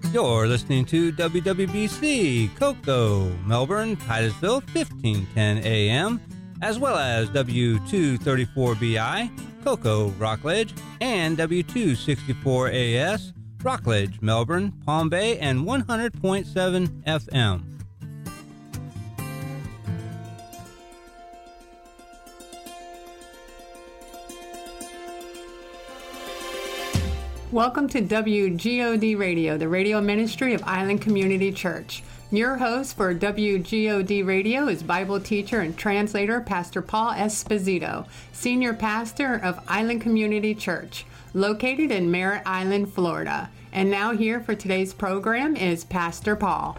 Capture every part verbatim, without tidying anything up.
You're listening to W W B C, Cocoa, Melbourne, Titusville, fifteen ten A M, as well as W two thirty-four B I, Cocoa, Rockledge, and W two sixty-four A S, Rockledge, Melbourne, Palm Bay, and one hundred point seven F M. Welcome to W G O D Radio, the radio ministry of Island Community Church. Your host for W G O D Radio is Bible teacher and translator Pastor Paul Esposito, senior pastor of Island Community Church, located in Merritt Island, Florida. And now here for today's program is Pastor Paul.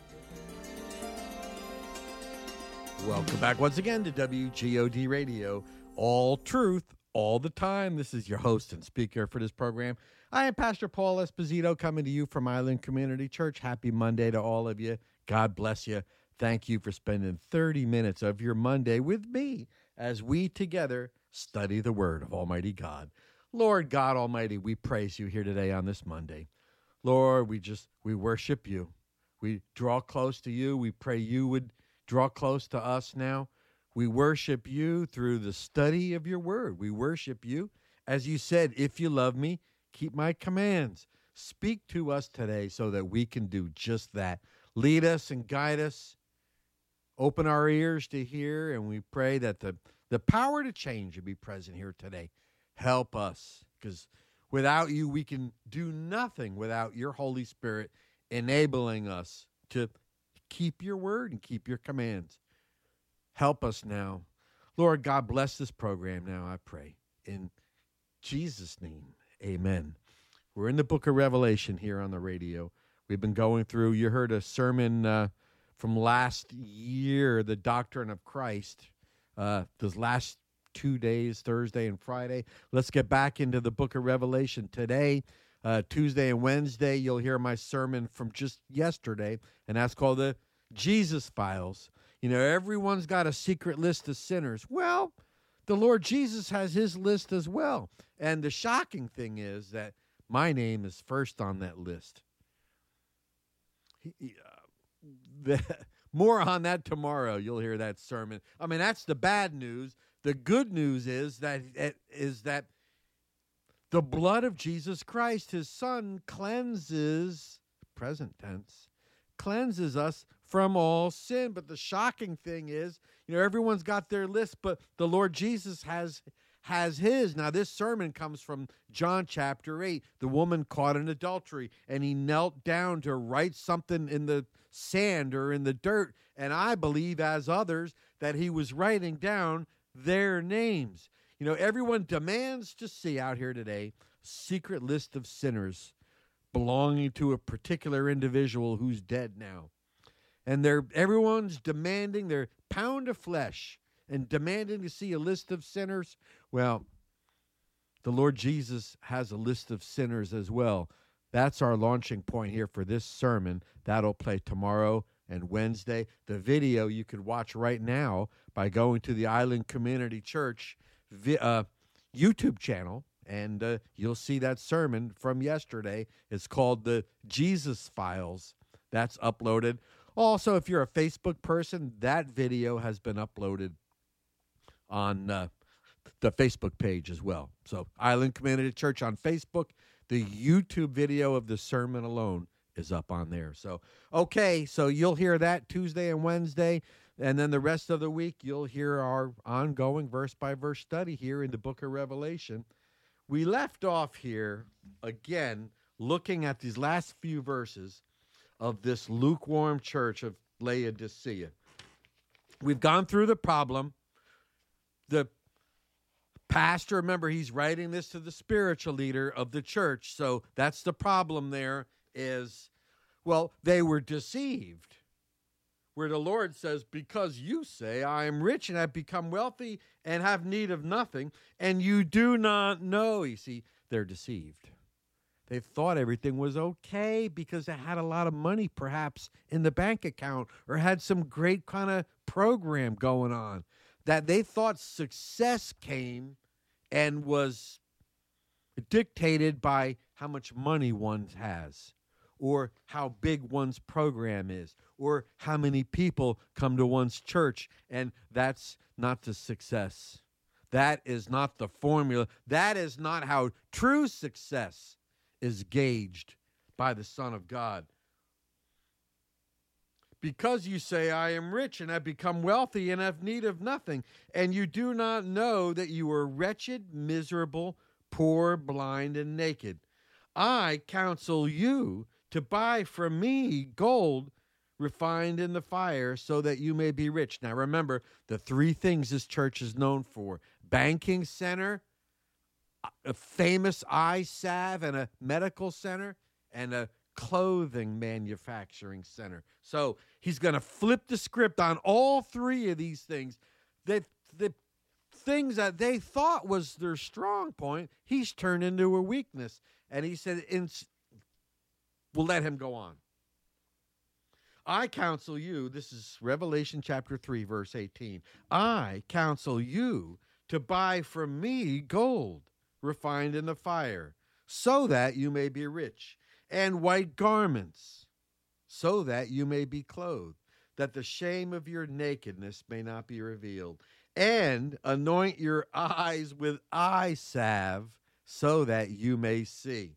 Welcome back once again to W G O D Radio, all truth, all the time. This is your host and speaker for this program. I am Pastor Paul Esposito, coming to you from Island Community Church. Happy Monday to all of you. God bless you. Thank you for spending thirty minutes of your Monday with me as we together study the Word of Almighty God. Lord God Almighty, we praise you here today on this Monday. Lord, we just, we worship you. We draw close to you. We pray you would draw close to us now. We worship you through the study of your Word. We worship you. As you said, if you love me, keep my commands. Speak to us today so that we can do just that. Lead us and guide us. Open our ears to hear, and we pray that the, the power to change will be present here today. Help us, because without you, we can do nothing without your Holy Spirit enabling us to keep your word and keep your commands. Help us now. Lord God, bless this program now, I pray. In Jesus' name. Amen. We're in the book of Revelation here on the radio. We've been going through, you heard a sermon uh, from last year, the Doctrine of Christ, uh, those last two days, Thursday and Friday. Let's get back into the book of Revelation today. Uh, Tuesday and Wednesday, you'll hear my sermon from just yesterday, and that's called the Jesus Files. You know, everyone's got a secret list of sinners. Well, the Lord Jesus has his list as well. And the shocking thing is that my name is first on that list. He, uh, the, more on that tomorrow. You'll hear that sermon. I mean, that's the bad news. The good news is that is that the blood of Jesus Christ, his son, cleanses, present tense, cleanses us from all sin. But the shocking thing is, you know, everyone's got their list, but the Lord Jesus has has his. Now, this sermon comes from John chapter eight, the woman caught in adultery, and he knelt down to write something in the sand or in the dirt, and I believe, as others, that he was writing down their names. You know, everyone demands to see out here today a secret list of sinners belonging to a particular individual who's dead now. And they're everyone's demanding their pound of flesh and demanding to see a list of sinners. Well, the Lord Jesus has a list of sinners as well. That's our launching point here for this sermon. That'll play tomorrow and Wednesday. The video you can watch right now by going to the Island Community Church uh, YouTube channel, and uh, you'll see that sermon from yesterday. It's called the Jesus Files. That's uploaded. Also, if you're a Facebook person, that video has been uploaded on uh, the Facebook page as well. So Island Community Church on Facebook. The YouTube video of the sermon alone is up on there. So, okay, so you'll hear that Tuesday and Wednesday, and then the rest of the week you'll hear our ongoing verse-by-verse study here in the book of Revelation. We left off here, again, looking at these last few verses of this lukewarm church of Laodicea. We've gone through the problem. The pastor, remember, he's writing this to the spiritual leader of the church, so that's the problem there is, well, they were deceived. Where the Lord says, because you say, I am rich and have become wealthy and have need of nothing, and you do not know. You see, they're deceived. They thought everything was okay because they had a lot of money perhaps in the bank account or had some great kind of program going on. That they thought success came and was dictated by how much money one has or how big one's program is, or how many people come to one's church. And that's not the success. That is not the formula. That is not how true success is gauged by the Son of God. Because you say, I am rich and have become wealthy and have need of nothing, and you do not know that you are wretched, miserable, poor, blind, and naked. I counsel you to buy from me gold refined in the fire so that you may be rich. Now remember, the three things this church is known for: banking center, a famous eye salve and a medical center, and a clothing manufacturing center. So he's going to flip the script on all three of these things. The, the things that they thought was their strong point, he's turned into a weakness. And he said, in, we'll let him go on. I counsel you, this is Revelation chapter three, verse eighteen. I counsel you to buy from me gold refined in the fire, so that you may be rich, and white garments, so that you may be clothed, that the shame of your nakedness may not be revealed, and anoint your eyes with eye salve, so that you may see.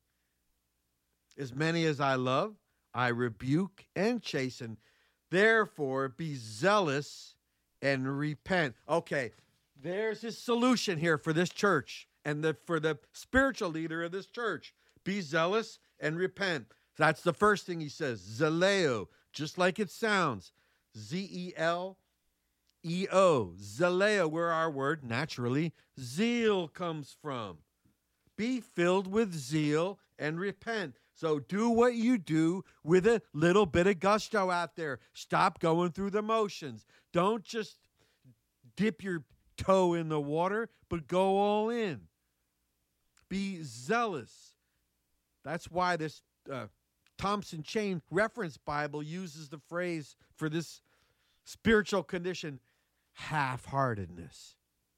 As many as I love, I rebuke and chasten. Therefore, be zealous and repent. Okay, there's his solution here for this church and the, for the spiritual leader of this church. Be zealous and repent. That's the first thing he says. Zaleo, just like it sounds. Z E L E O. Zaleo, where our word, naturally, zeal comes from. Be filled with zeal and repent. So do what you do with a little bit of gusto out there. Stop going through the motions. Don't just dip your toe in the water, but go all in. Be zealous. That's why this uh, Thompson Chain Reference Bible uses the phrase for this spiritual condition, half-heartedness.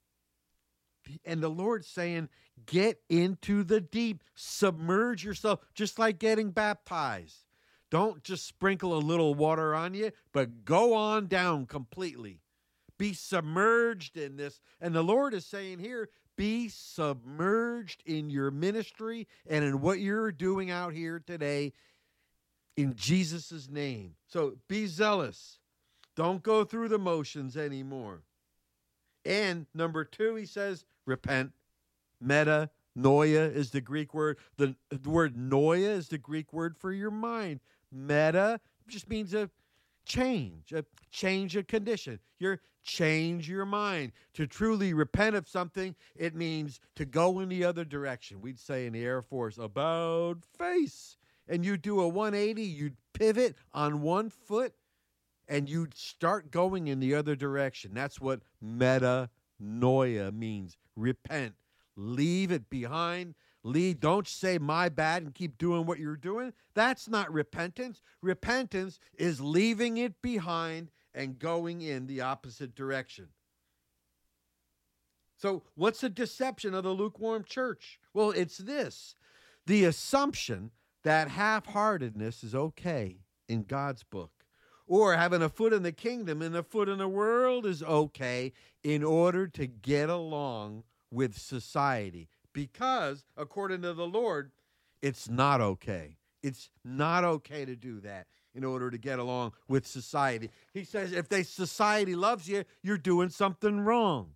And the Lord's saying, get into the deep. Submerge yourself, just like getting baptized. Don't just sprinkle a little water on you, but go on down completely. Be submerged in this. And the Lord is saying here, be submerged in your ministry and in what you're doing out here today in Jesus' name. So be zealous. Don't go through the motions anymore. And number two, he says, repent. Meta, noia is the Greek word. The, the word noia is the Greek word for your mind. Meta just means a change, a change of condition. You're change your mind. To truly repent of something, it means to go in the other direction. We'd say in the Air Force, about face. And you do a one eighty, you'd pivot on one foot, and you'd start going in the other direction. That's what metanoia means. Repent. Leave it behind. Leave. Don't say my bad and keep doing what you're doing. That's not repentance. Repentance is leaving it behind and going in the opposite direction. So what's the deception of the lukewarm church? Well, it's this. The assumption that half-heartedness is okay in God's book, or having a foot in the kingdom and a foot in the world is okay in order to get along with society. Because, according to the Lord, it's not okay. It's not okay to do that in order to get along with society. He says if they society loves you, you're doing something wrong.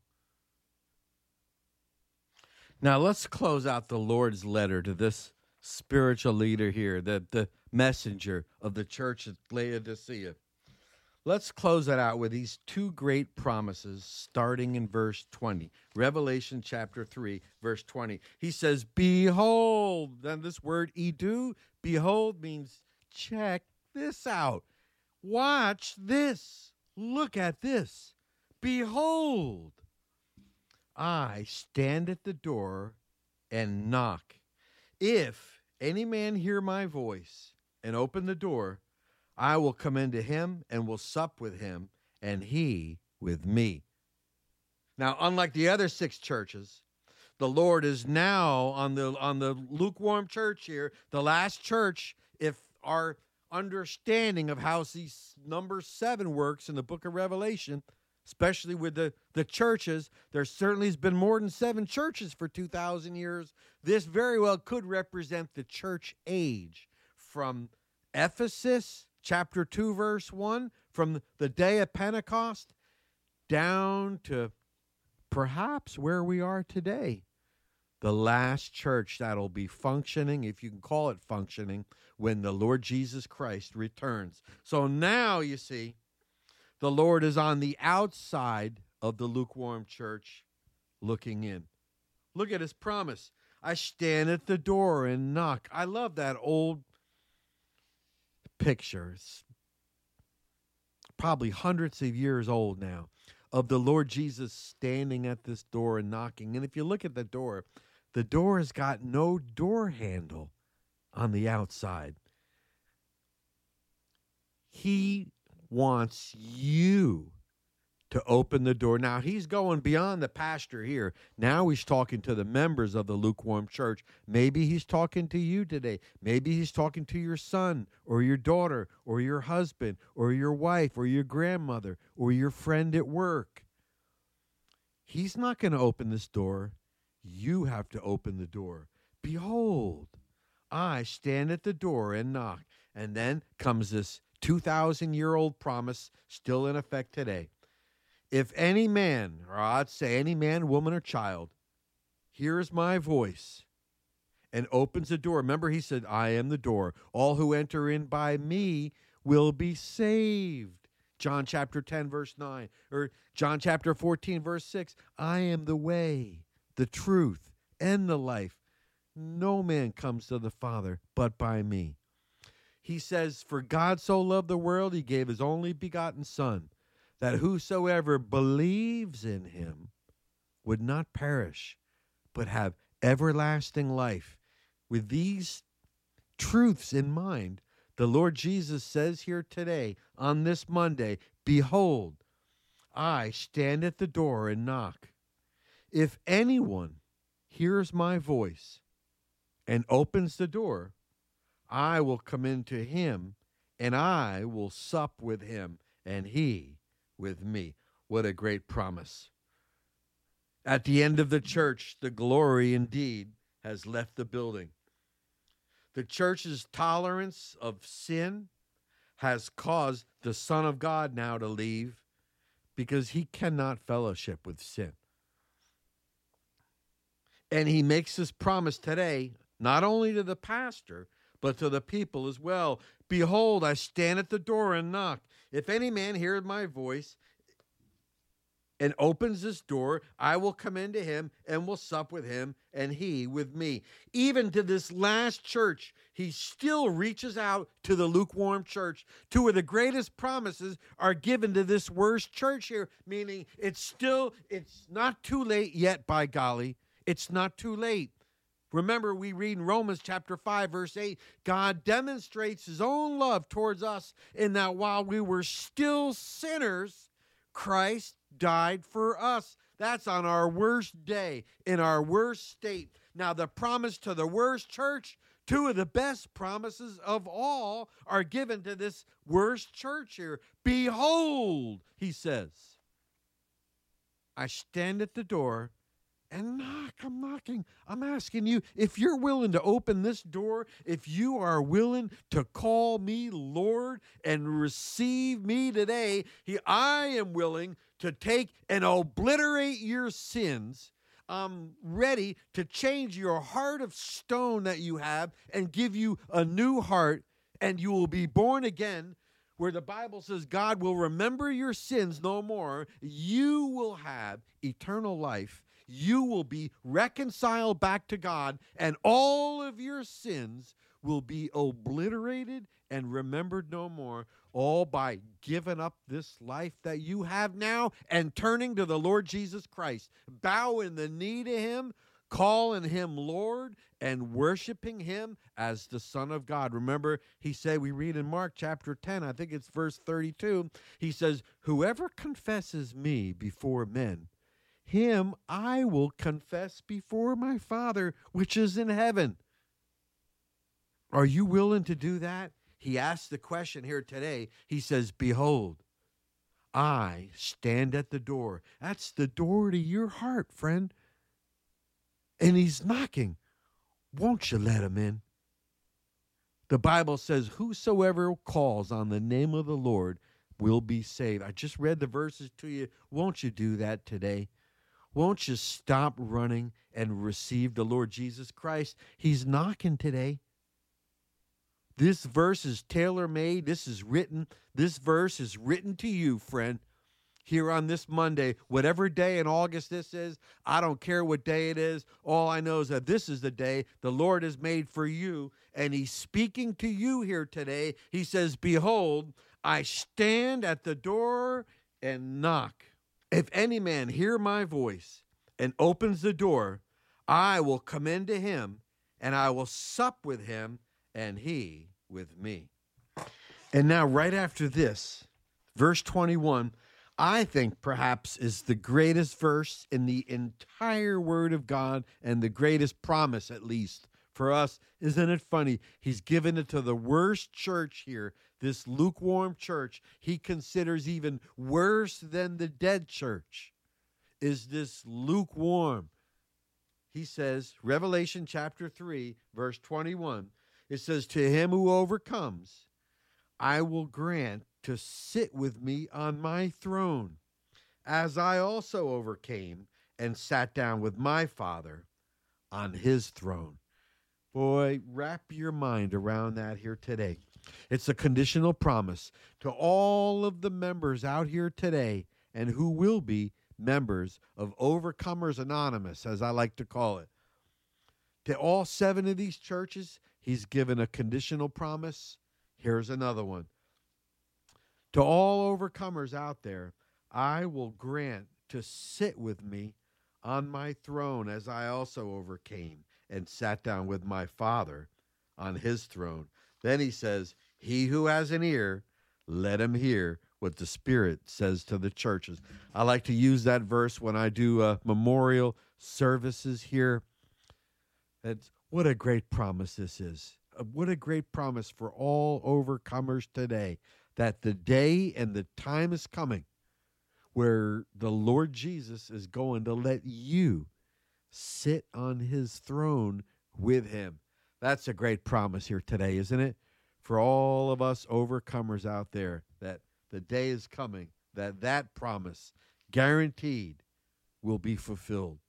Now, let's close out the Lord's letter to this spiritual leader here, the, the messenger of the church at Laodicea. Let's close it out with these two great promises starting in verse twenty. Revelation chapter three, verse twenty. He says, behold, then this word edu, behold means check this out. Watch this. Look at this. Behold, I stand at the door and knock. If any man hear my voice and open the door, I will come into him and will sup with him, and he with me. Now, unlike the other six churches, the Lord is now on the on the lukewarm church here, the last church. If our understanding of how these number seven works in the book of Revelation, especially with the, the churches. There certainly has been more than seven churches for two thousand years. This very well could represent the church age from Ephesus, chapter two, verse one, from the day of Pentecost down to perhaps where we are today. The last church that'll be functioning, if you can call it functioning, when the Lord Jesus Christ returns. So now, you see, the Lord is on the outside of the lukewarm church looking in. Look at his promise. I stand at the door and knock. I love that old picture. It's probably hundreds of years old now, of the Lord Jesus standing at this door and knocking. And if you look at the door, the door has got no door handle on the outside. He wants you to open the door. Now, he's going beyond the pastor here. Now he's talking to the members of the lukewarm church. Maybe he's talking to you today. Maybe he's talking to your son or your daughter or your husband or your wife or your grandmother or your friend at work. He's not going to open this door. You have to open the door. Behold, I stand at the door and knock. And then comes this two thousand year old promise still in effect today. If any man, or I'd say any man, woman, or child, hears my voice and opens the door. Remember, he said, I am the door. All who enter in by me will be saved. John chapter ten, verse nine. Or John chapter fourteen, verse six. I am the way, the truth, and the life. No man comes to the Father but by me. He says, for God so loved the world, he gave his only begotten Son, that whosoever believes in him would not perish, but have everlasting life. With these truths in mind, the Lord Jesus says here today, on this Monday, behold, I stand at the door and knock. If anyone hears my voice and opens the door, I will come into him, and I will sup with him, and he with me. What a great promise. At the end of the church, the glory indeed has left the building. The church's tolerance of sin has caused the Son of God now to leave because he cannot fellowship with sin. And he makes this promise today, not only to the pastor, but to the people as well. Behold, I stand at the door and knock. If any man hears my voice and opens this door, I will come into him and will sup with him and he with me. Even to this last church, he still reaches out to the lukewarm church. Two of the greatest promises are given to this worst church here, meaning it's still, it's not too late yet, by golly. It's not too late. Remember, we read in Romans chapter five, verse eight, God demonstrates his own love towards us in that while we were still sinners, Christ died for us. That's on our worst day, in our worst state. Now, the promise to the worst church, two of the best promises of all are given to this worst church here. Behold, he says, I stand at the door and knock. I'm knocking. I'm asking you, if you're willing to open this door, if you are willing to call me Lord and receive me today, he, I am willing to take and obliterate your sins. I'm ready to change your heart of stone that you have and give you a new heart, and you will be born again, where the Bible says God will remember your sins no more. You will have eternal life. You will be reconciled back to God, and all of your sins will be obliterated and remembered no more, all by giving up this life that you have now and turning to the Lord Jesus Christ, bowing the knee to him, calling him Lord, and worshiping him as the Son of God. Remember, he said, we read in Mark chapter ten, I think it's verse thirty-two, he says, whoever confesses me before men, him I will confess before my Father which is in heaven. Are you willing to do that? he asks the question here today. He says, behold, I stand at the door. That's the door to your heart, friend. And he's knocking. Won't you let him in? The Bible says, whosoever calls on the name of the Lord will be saved. I just read the verses to you. Won't you do that today? Won't you stop running and receive the Lord Jesus Christ? He's knocking today. This verse is tailor-made. This is written. This verse is written to you, friend, here on this Monday. Whatever day in August this is, I don't care what day it is. All I know is that this is the day the Lord has made for you, and he's speaking to you here today. He says, behold, I stand at the door and knock. If any man hear my voice and opens the door, I will come into him, and I will sup with him, and he with me. And now, right after this, verse twenty-one, I think perhaps is the greatest verse in the entire Word of God, and the greatest promise, at least, for us. Isn't it funny? He's given it to the worst church here, this lukewarm church. He considers even worse than the dead church is this lukewarm. He says, Revelation chapter three, verse twenty-one, it says, to him who overcomes, I will grant to sit with me on my throne, as I also overcame and sat down with my Father on his throne. Boy, wrap your mind around that here today. It's a conditional promise to all of the members out here today, and who will be members of Overcomers Anonymous, as I like to call it. To all seven of these churches, he's given a conditional promise. Here's another one. To all overcomers out there, I will grant to sit with me on my throne, as I also overcame and sat down with my Father on his throne. Then he says, he who has an ear, let him hear what the Spirit says to the churches. I like to use that verse when I do uh, memorial services here. That's, what a great promise this is. Uh, what a great promise for all overcomers today, that the day and the time is coming where the Lord Jesus is going to let you sit on his throne with him. That's a great promise here today, isn't it? For all of us overcomers out there, that the day is coming, that that promise, guaranteed, will be fulfilled.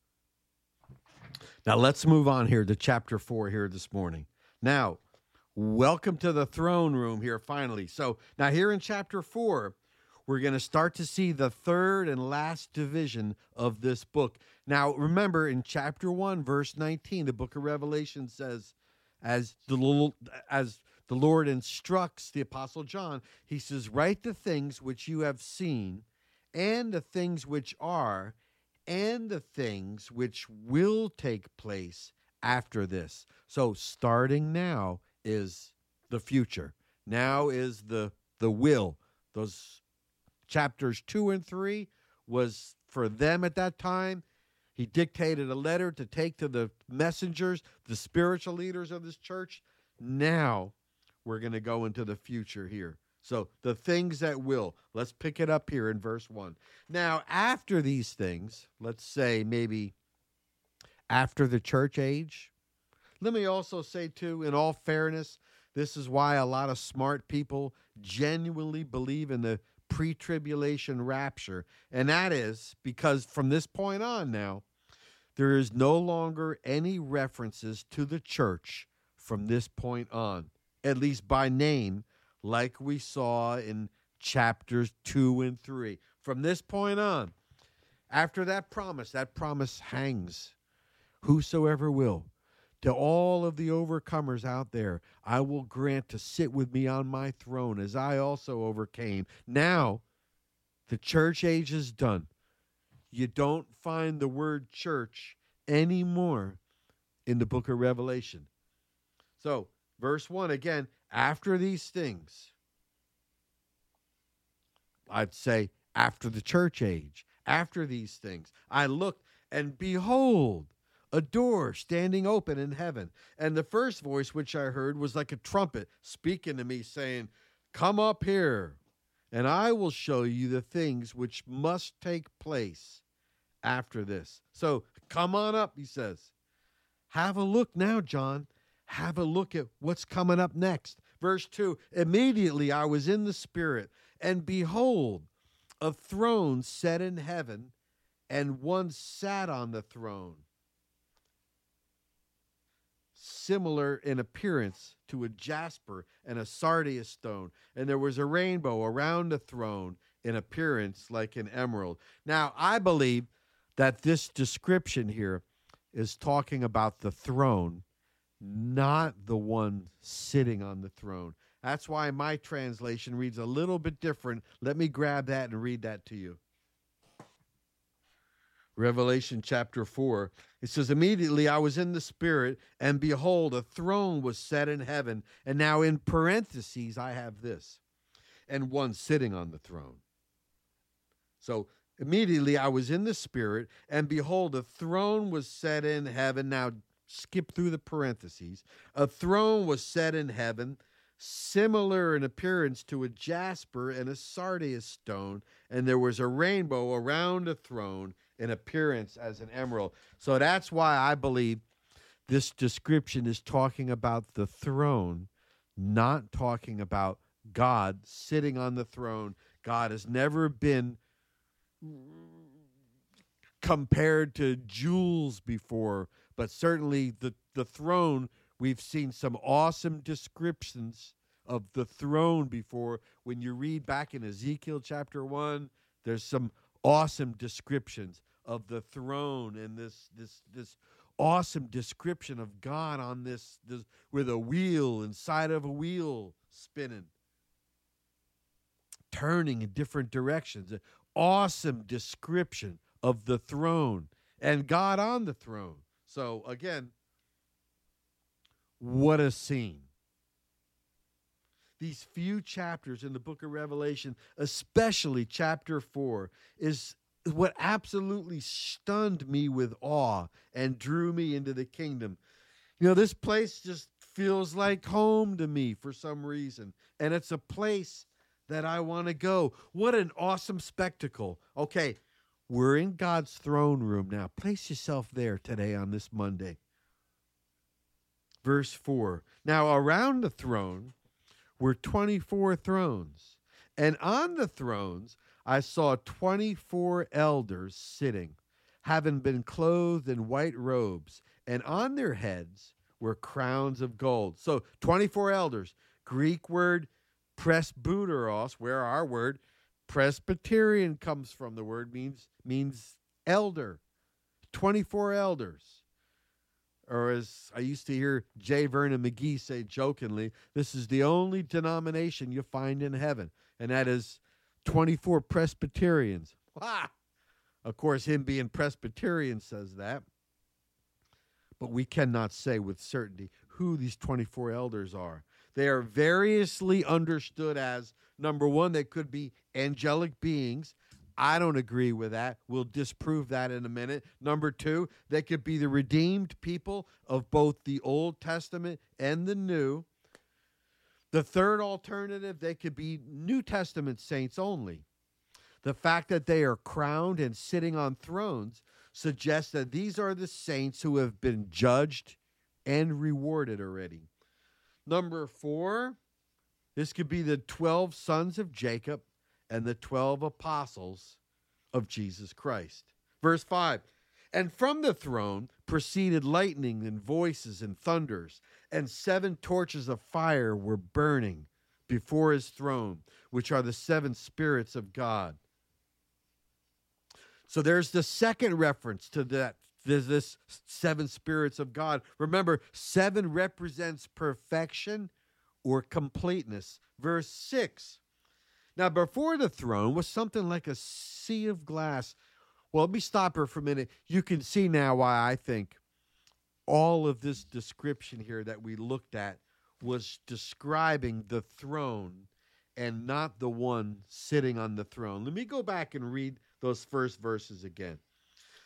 Now, let's move on here to chapter four here this morning. Now, welcome to the throne room here finally. So, now here in chapter four, we're going to start to see the third and last division of this book. Now, remember, in chapter one, verse nineteen, the book of Revelation says, as the, as the Lord instructs the Apostle John, he says, write the things which you have seen, and the things which are, and the things which will take place after this. So starting now is the future. Now is the, the will. Those chapters two and three was for them at that time. He dictated a letter to take to the messengers, the spiritual leaders of this church. Now we're going to go into the future here. So the things that will. Let's pick it up here in verse one. Now, after these things, let's say maybe after the church age. Let me also say, too, in all fairness, this is why a lot of smart people genuinely believe in the pre-tribulation rapture. And that is because from this point on now, there is no longer any references to the church from this point on, at least by name, like we saw in chapters two and three. From this point on, after that promise, that promise hangs. Whosoever will, to all of the overcomers out there, I will grant to sit with me on my throne as I also overcame. Now, the church age is done. You don't find the word church anymore in the book of Revelation. So, verse one, again, after these things, I'd say after the church age, after these things, I looked, and behold, a door standing open in heaven. And the first voice which I heard was like a trumpet speaking to me, saying, "Come up here, and I will show you the things which must take place after this." So come on up, he says. Have a look now, John. Have a look at what's coming up next. Verse two, immediately I was in the Spirit, and behold, a throne set in heaven, and one sat on the throne, similar in appearance to a jasper and a sardius stone. And there was a rainbow around the throne, in appearance like an emerald. Now, I believe that this description here is talking about the throne, not the one sitting on the throne. That's why my translation reads a little bit different. Let me grab that and read that to you. Revelation chapter four, it says, immediately I was in the Spirit, and behold, a throne was set in heaven. And now in parentheses, I have this, and one sitting on the throne. So immediately I was in the Spirit, and behold, a throne was set in heaven. Now skip through the parentheses. A throne was set in heaven, similar in appearance to a jasper and a sardius stone, and there was a rainbow around the throne, in appearance as an emerald. So that's why I believe this description is talking about the throne, not talking about God sitting on the throne. God has never been compared to jewels before, but certainly the, the throne, we've seen some awesome descriptions of the throne before. When you read back in Ezekiel chapter one, there's some awesome descriptions of the throne, and this this this awesome description of God on this, this with a wheel inside of a wheel spinning, turning in different directions. An awesome description of the throne and God on the throne. So again, what a scene. These few chapters in the book of Revelation, especially chapter four, is what absolutely stunned me with awe and drew me into the kingdom. You know, this place just feels like home to me for some reason, and it's a place that I want to go. What an awesome spectacle. Okay, we're in God's throne room now. Place yourself there today on this Monday. Verse four, now around the throne were twenty-four thrones, and on the thrones I saw twenty-four elders sitting, having been clothed in white robes, and on their heads were crowns of gold. So twenty-four elders, Greek word presbyteros, where our word Presbyterian comes from. The word means means elder. twenty-four elders. Or as I used to hear J. Vernon McGee say jokingly, this is the only denomination you find in heaven, and that is twenty-four Presbyterians. Ah! Of course, him being Presbyterian says that. But we cannot say with certainty who these twenty-four elders are. They are variously understood as, number one, they could be angelic beings. I don't agree with that. We'll disprove that in a minute. Number two, they could be the redeemed people of both the Old Testament and the New. The third alternative, they could be New Testament saints only. The fact that they are crowned and sitting on thrones suggests that these are the saints who have been judged and rewarded already. Number four, this could be the twelve sons of Jacob and the twelve apostles of Jesus Christ. Verse five, and from the throne proceeded lightning and voices and thunders, and seven torches of fire were burning before his throne, which are the seven spirits of God. So there's the second reference to that. There's this seven spirits of God. Remember, seven represents perfection or completeness. Verse six, now before the throne was something like a sea of glass. Well, let me stop here for a minute. You can see now why I think all of this description here that we looked at was describing the throne and not the one sitting on the throne. Let me go back and read those first verses again.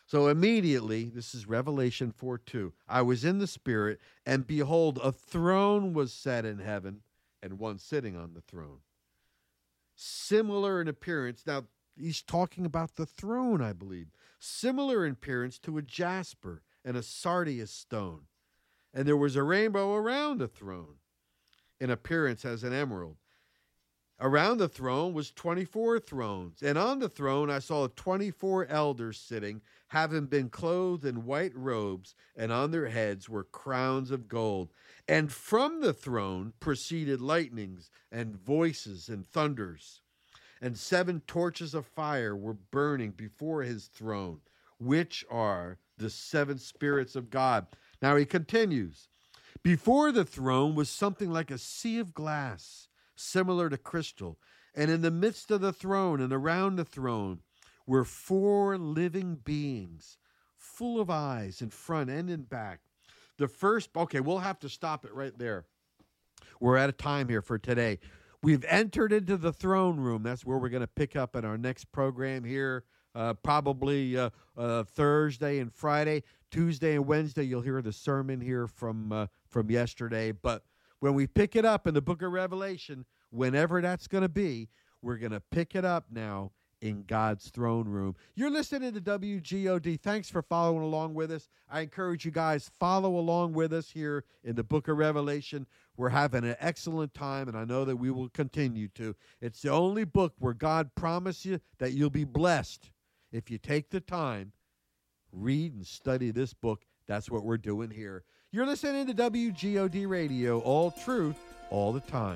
So immediately, this is Revelation four two, I was in the Spirit, and behold, a throne was set in heaven, and one sitting on the throne. Similar in appearance. Now, he's talking about the throne, I believe. Similar in appearance to a jasper and a sardius stone. And there was a rainbow around the throne, in appearance as an emerald. Around the throne was twenty-four thrones, and on the throne I saw twenty-four elders sitting, having been clothed in white robes, and on their heads were crowns of gold. And from the throne proceeded lightnings and voices and thunders. And seven torches of fire were burning before his throne, which are the seven spirits of God. Now he continues, before the throne was something like a sea of glass, similar to crystal, and in the midst of the throne and around the throne were four living beings, full of eyes in front and in back. The first, okay, we'll have to stop it right there. We're out of time here for today. We've entered into the throne room. That's where we're going to pick up in our next program here, uh, probably uh, uh, Thursday and Friday. Tuesday and Wednesday, you'll hear the sermon here from uh, from yesterday. But when we pick it up in the book of Revelation, whenever that's going to be, we're going to pick it up now in God's throne room. You're listening to W G O D. Thanks for following along with us. I encourage you guys, follow along with us here in the book of Revelation. We're having an excellent time, and I know that we will continue to. It's the only book where God promised you that you'll be blessed if you take the time, read and study this book. That's what we're doing here. You're listening to W G O D Radio, all truth, all the time.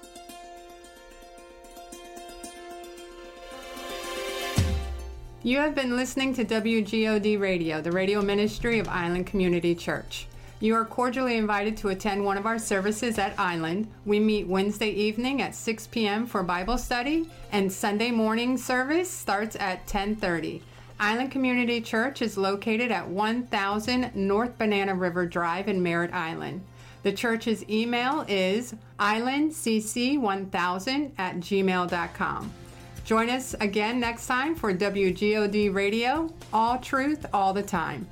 You have been listening to W G O D Radio, the radio ministry of Island Community Church. You are cordially invited to attend one of our services at Island. We meet Wednesday evening at six p.m. for Bible study, and Sunday morning service starts at ten thirty. Island Community Church is located at one thousand North Banana River Drive in Merritt Island. The church's email is island c c one thousand at gmail dot com. Join us again next time for W G O D Radio, all truth, all the time.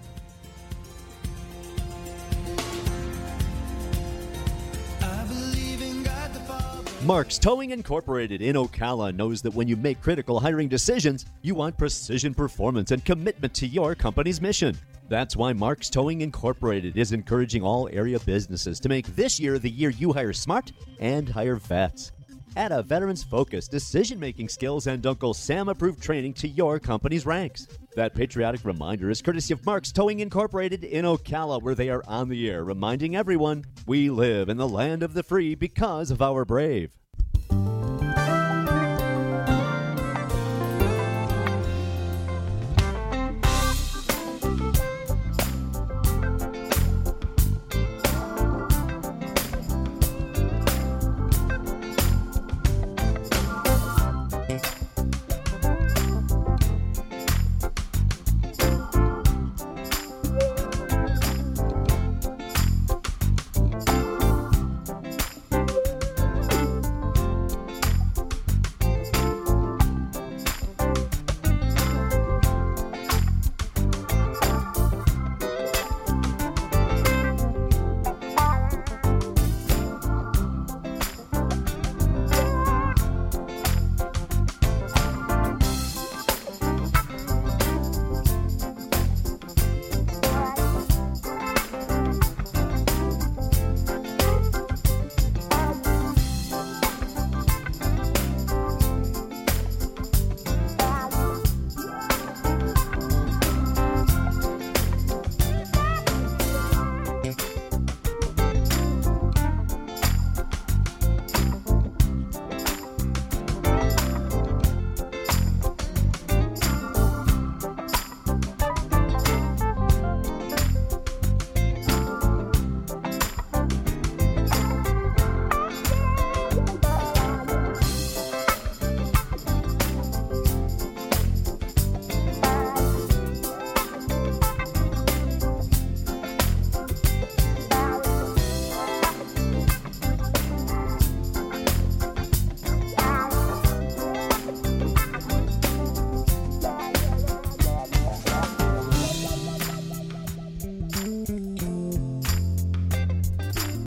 Mark's Towing Incorporated in Ocala knows that when you make critical hiring decisions, you want precision performance and commitment to your company's mission. That's why Mark's Towing Incorporated is encouraging all area businesses to make this year the year you hire smart and hire vets. Add a veterans-focused decision-making skills and Uncle Sam-approved training to your company's ranks. That patriotic reminder is courtesy of Mark's Towing Incorporated in Ocala, where they are on the air, reminding everyone we live in the land of the free because of our brave.